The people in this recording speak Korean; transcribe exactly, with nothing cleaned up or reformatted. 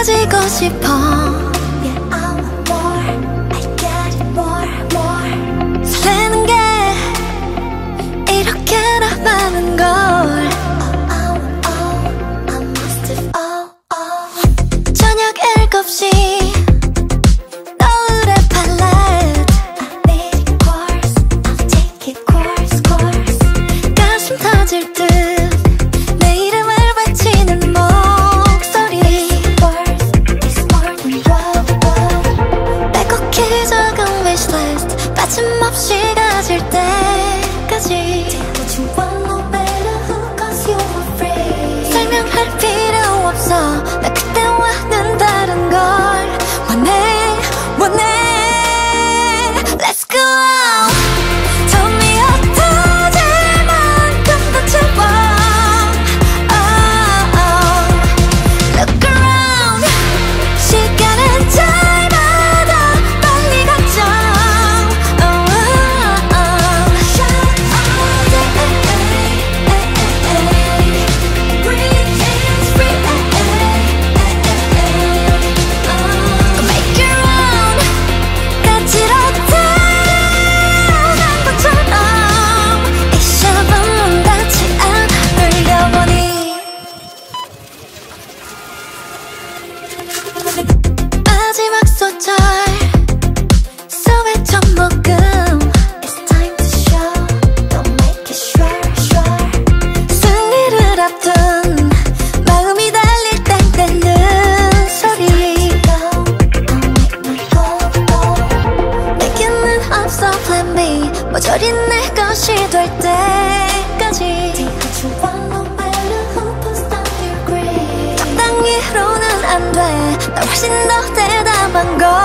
가지고 싶어. Yeah, I want more, I get it more, more. 설레는 게 이렇게나 많은 걸. Oh, oh, oh, I must have, oh, oh. 저녁 일곱 시 노을의 팔레트. I need a course, I'll take it course, course. 가슴 터질 듯 내 이름을 외치는 목소리. It's more than love, love. 빼곡히 적은 wishlist 빠짐없이 가질 때까지. What you want, no matter who, cause you are free. 설명할 필요 없어. 나 그때와는 다른 걸 원해 원해. Let's go. Tell me 어떠질 만큼 더 채워. Oh, oh. Look around. 시간은 잘마다 빨리 가죠. Oh, oh, oh. Shine all day, breathe in free. Go make your own. 까칠하다 난 것처럼 이 샵은 문 닫지 않아 돌려보니. 마지막 소절 소외 첫 모금. It's time to show, don't make it sure, sure. 승리를 앞둔 마음이 달릴 땐 떼는 소리. Go, I'll make my goal, goal. 내게는 없어 plan B. 모조리 내 것이 될 때까지. What you want, no matter who puts down your grade. 적당히로는 안 돼. 나 훨씬 더 대담한 걸